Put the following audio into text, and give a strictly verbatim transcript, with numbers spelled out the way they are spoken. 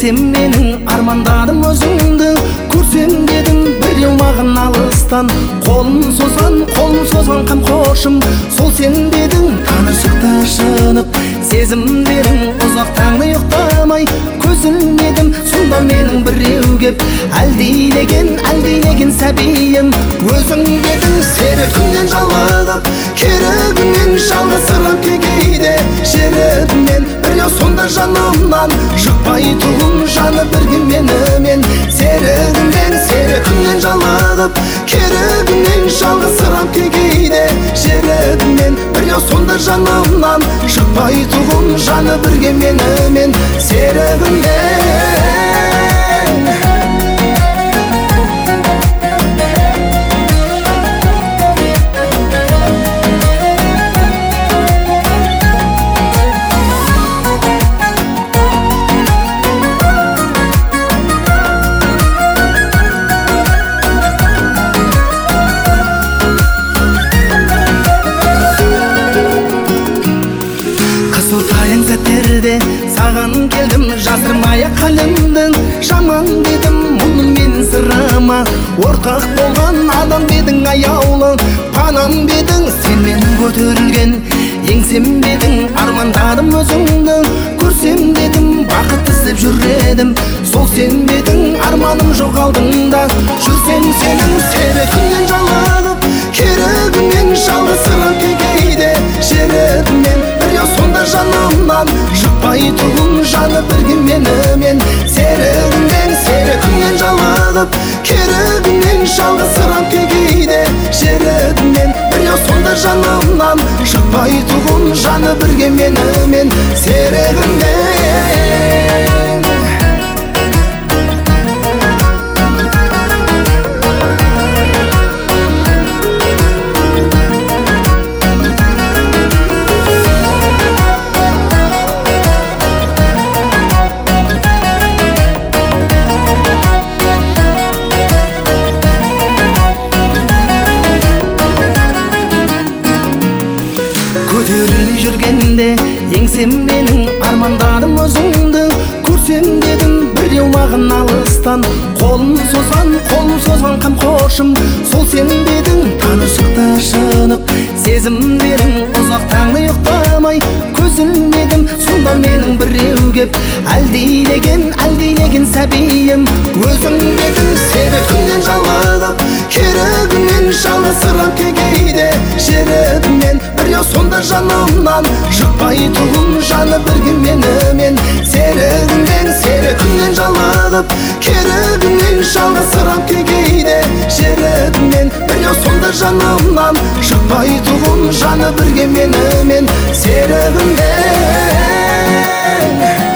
еңсем менің армандадым өзіңді көрсем дедім біреу маған алыстан қолын созған қолын созған қамқоршым сол сен дедің танышықта шынып сезімдерің ұзақ таңды ұйықтамай көз ілмедім сонда менің біреу кеп әлдилеген әлдилеген сәбиім өзің дедің серігімнен жалығып керігімнен жалғызсырап кейде жерімнен біреу сонда жанымнан шықпай тұғын жаны бірге менімен серігімнен серігімнен жалығып керігімнен жалғызсырап кейде жерімнен біреу сонда жанымнан шықпай тұғын жаны бірге менімен серігімнен қысылтаяң сәттерде саған келдім жасырмай қалімдің жаман дедім мұны мен сырама ортақ болған адам бедің аяулы панам бедің сен менің көтерілген еңсем бедің армандадым өзіңді көрсем дедім бақыт іздеп жүр едім сол сен бедің арманым жоқ алдыңда жүрсем сенің серігіңнен жалығып керігіңнен жалғызсырап кейде жерімнен біреу сонда жанымнан шықпай тұғын жаны бірге менімен серігімнен серігімнен жалығып керігімнен жалғызсырап кейде жерімнен біреу сонда жанымнан шықпай тұғын жаны бірге менімен серігімнен көтеріліп жүргенде еңсем менің армандадым өзіңді көрсем дедім біреу маған алыстан қолын созған қолын созған қамқоршым сол сен дедің танышықта шынып сезімдерің ұзақ таңды ұйықтамай көз ілмедім сонда менің біреу кеп әлдилеген әлдилеген сәбиім өзің дедің серігімнен жалығып керігімнен жалғызсырап кейде жерімнен біреу сонда жанымнан шықпай тұғын жаны бірге менімен серігімнен серігімнен жалығып керігімнен жалғызсырап кейде жерімнен біреу сонда жанымнан шықпай тұғын жаны бірге менімен серігімнен